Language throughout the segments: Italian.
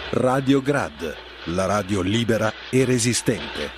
Radio Grad, la radio libera e resistente.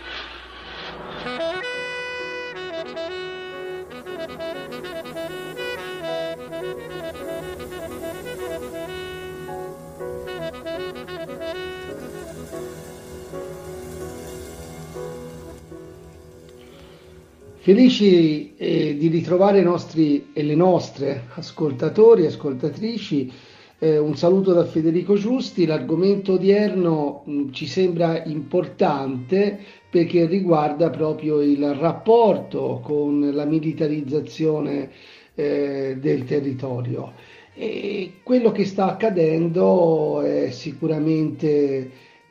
Felici di ritrovare i nostri e le nostre ascoltatori e ascoltatrici. Un saluto da Federico Giusti. L'argomento odierno ci sembra importante perché riguarda proprio il rapporto con la militarizzazione del territorio. E quello che sta accadendo è sicuramente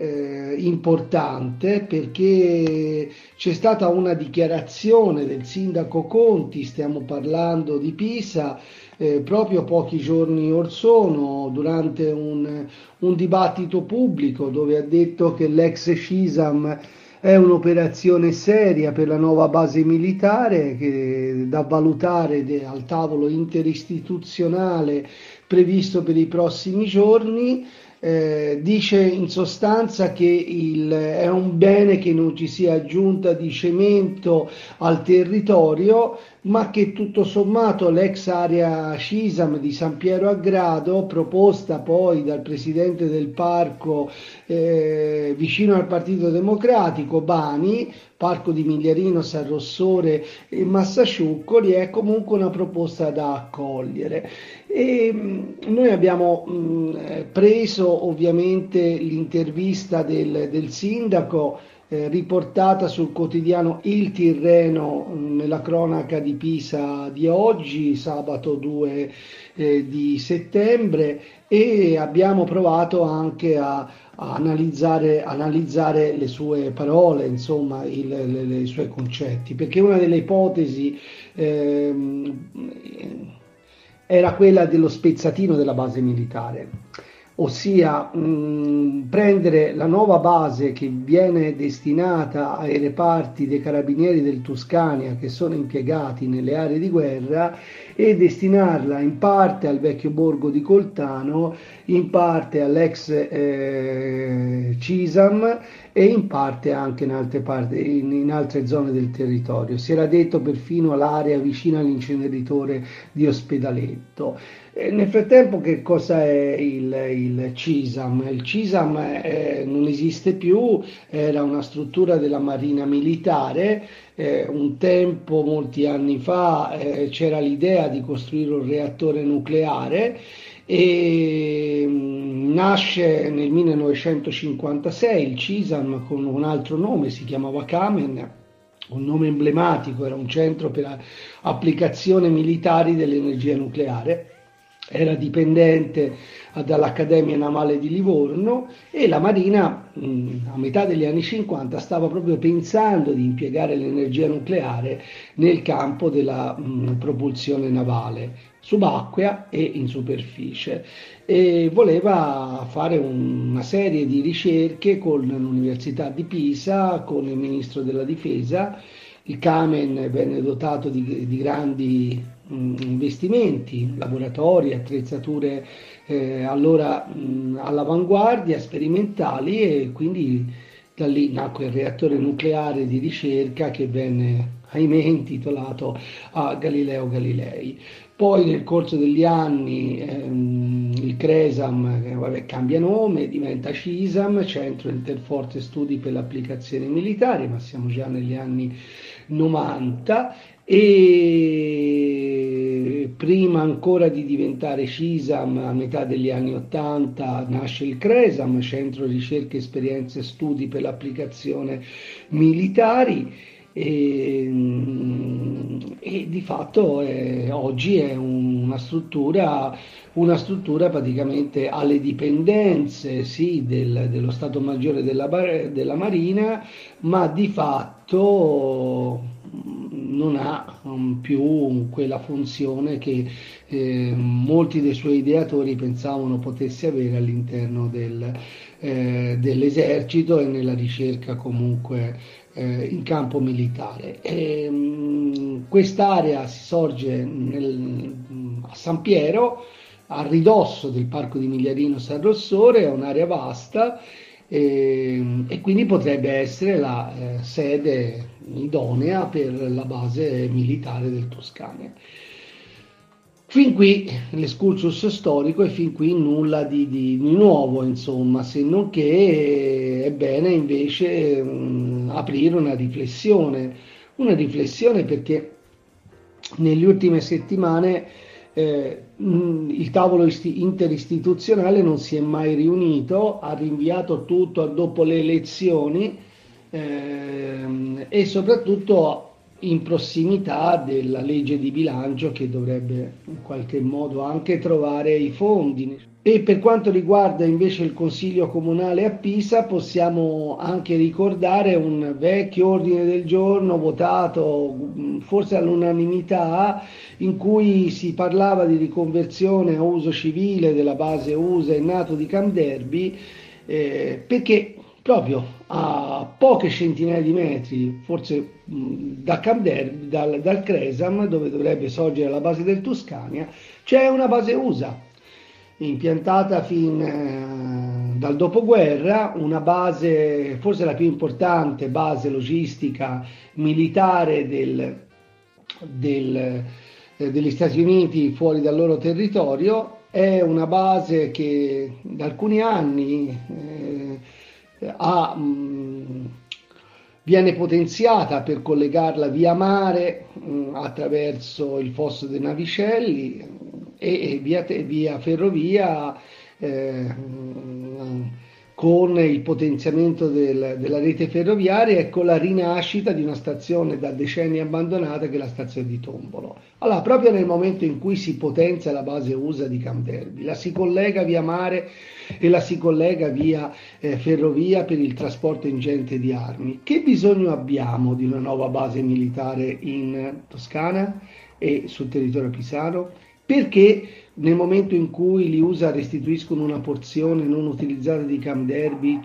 importante, perché c'è stata una dichiarazione del sindaco Conti, stiamo parlando di Pisa, proprio pochi giorni or sono, durante un dibattito pubblico, dove ha detto che l'ex CISAM è un'operazione seria per la nuova base militare, che da valutare al tavolo interistituzionale previsto per i prossimi giorni. Dice in sostanza che è un bene che non ci sia aggiunta di cemento al territorio, ma che tutto sommato l'ex area CISAM di San Piero a Grado, proposta poi dal presidente del parco vicino al Partito Democratico, Bani, Parco di Migliarino, San Rossore e Massasciuccoli, è comunque una proposta da accogliere. E noi abbiamo preso ovviamente l'intervista del sindaco, riportata sul quotidiano Il Tirreno, nella cronaca di Pisa di oggi, sabato 2 di settembre, e abbiamo provato anche a analizzare le sue parole, insomma, i suoi concetti, perché una delle ipotesi era quella dello spezzatino della base militare, ossia prendere la nuova base che viene destinata ai reparti dei carabinieri del Tuscania, che sono impiegati nelle aree di guerra, e destinarla in parte al vecchio borgo di Coltano, in parte all'ex CISAM e in parte anche in altre zone del territorio. Si era detto perfino l'area vicina all'inceneritore di Ospedaletto. Nel frattempo, che cosa è il CISAM? Il CISAM non esiste più, era una struttura della Marina Militare. Un tempo, molti anni fa, c'era l'idea di costruire un reattore nucleare, e nasce nel 1956 il CISAM con un altro nome, si chiamava Kamen, un nome emblematico, era un centro per applicazioni militari dell'energia nucleare. Era dipendente dall'Accademia Navale di Livorno, e la Marina a metà degli anni 50 stava proprio pensando di impiegare l'energia nucleare nel campo della propulsione navale subacquea e in superficie, e voleva fare una serie di ricerche con l'Università di Pisa, con il Ministro della Difesa. Il Kamen venne dotato di grandi investimenti, laboratori, attrezzature allora all'avanguardia, sperimentali, e quindi da lì nacque il reattore nucleare di ricerca, che venne, ahimè, intitolato a Galileo Galilei. Poi nel corso degli anni il CRESAM cambia nome, diventa CISAM, Centro Interforze Studi per le Applicazioni Militari, ma siamo già negli anni 90, e prima ancora di diventare CISAM, a metà degli anni 80, nasce il CRESAM, Centro Ricerche, Esperienze e Studi per l'Applicazione Militari. E di fatto oggi è una struttura praticamente alle dipendenze, sì, dello Stato Maggiore della Marina, ma di fatto non ha più quella funzione che molti dei suoi ideatori pensavano potesse avere all'interno dell'esercito e nella ricerca comunque in campo militare. Quest'area si sorge a San Piero, a ridosso del Parco di Migliarino San Rossore, è un'area vasta e quindi potrebbe essere la sede idonea per la base militare del Toscana. Fin qui l'escursus storico e fin qui nulla di nuovo, insomma, se non che è bene invece aprire una riflessione perché nelle ultime settimane il tavolo interistituzionale non si è mai riunito, ha rinviato tutto a dopo le elezioni e soprattutto in prossimità della legge di bilancio che dovrebbe in qualche modo anche trovare i fondi. E per quanto riguarda invece il Consiglio Comunale a Pisa, possiamo anche ricordare un vecchio ordine del giorno votato forse all'unanimità in cui si parlava di riconversione a uso civile della base USA e NATO di Camp Derby perché proprio a poche centinaia di metri, forse da Camp Derby, dal Cresam, dove dovrebbe sorgere la base del Tuscania, c'è una base USA impiantata fin dal dopoguerra, una base, forse la più importante base logistica militare degli Stati Uniti fuori dal loro territorio. È una base che da alcuni anni viene potenziata per collegarla via mare attraverso il fosso dei Navicelli e via ferrovia con il potenziamento della rete ferroviaria e con la rinascita di una stazione da decenni abbandonata che è la stazione di Tombolo. Allora, proprio nel momento in cui si potenzia la base USA di Camp Derby, la si collega via mare e la si collega via ferrovia per il trasporto ingente di armi. Che bisogno abbiamo di una nuova base militare in Toscana e sul territorio pisano? Perché nel momento in cui gli USA restituiscono una porzione non utilizzata di Camp Derby,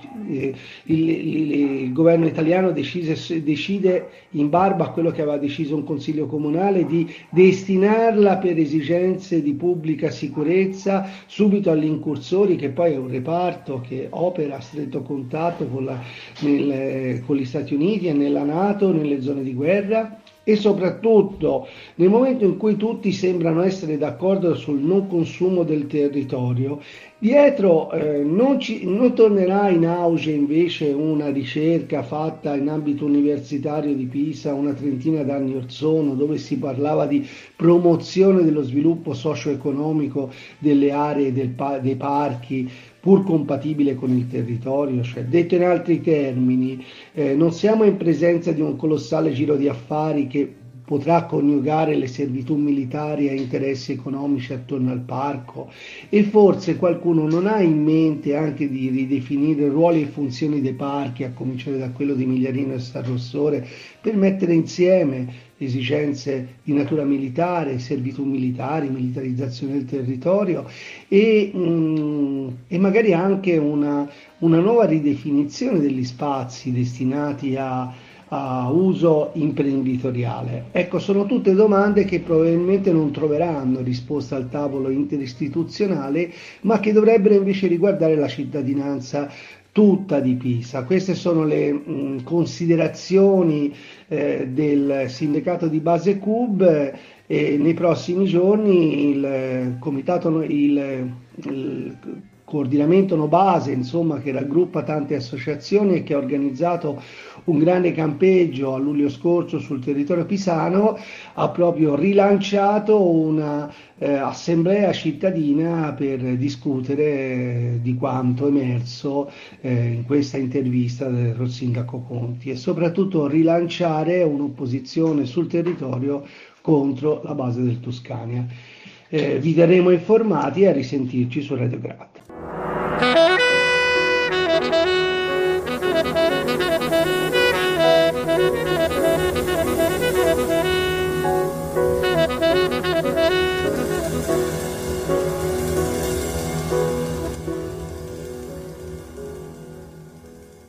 il governo italiano decide, in barba a quello che aveva deciso un consiglio comunale, di destinarla per esigenze di pubblica sicurezza subito agli incursori, che poi è un reparto che opera a stretto contatto con gli Stati Uniti e nella NATO nelle zone di guerra. E soprattutto nel momento in cui tutti sembrano essere d'accordo sul non consumo del territorio, dietro non tornerà in auge invece una ricerca fatta in ambito universitario di Pisa una trentina d'anni or sono, dove si parlava di promozione dello sviluppo socio-economico delle aree dei parchi, pur compatibile con il territorio, cioè detto in altri termini, non siamo in presenza di un colossale giro di affari che potrà coniugare le servitù militari a interessi economici attorno al parco e forse qualcuno non ha in mente anche di ridefinire ruoli e funzioni dei parchi, a cominciare da quello di Migliarino e San Rossore, per mettere insieme esigenze di natura militare, servitù militari, militarizzazione del territorio e magari anche una nuova ridefinizione degli spazi destinati a uso imprenditoriale. Ecco, sono tutte domande che probabilmente non troveranno risposta al tavolo interistituzionale, ma che dovrebbero invece riguardare la cittadinanza tutta di Pisa. Queste sono le considerazioni del sindacato di base CUB e nei prossimi giorni il coordinamento No Base, insomma, che raggruppa tante associazioni e che ha organizzato un grande campeggio a luglio scorso sul territorio pisano, ha proprio rilanciato una assemblea cittadina per discutere di quanto emerso in questa intervista del sindaco Conti e soprattutto rilanciare un'opposizione sul territorio contro la base del Tuscania. Vi terremo informati e a risentirci su Radio Grad.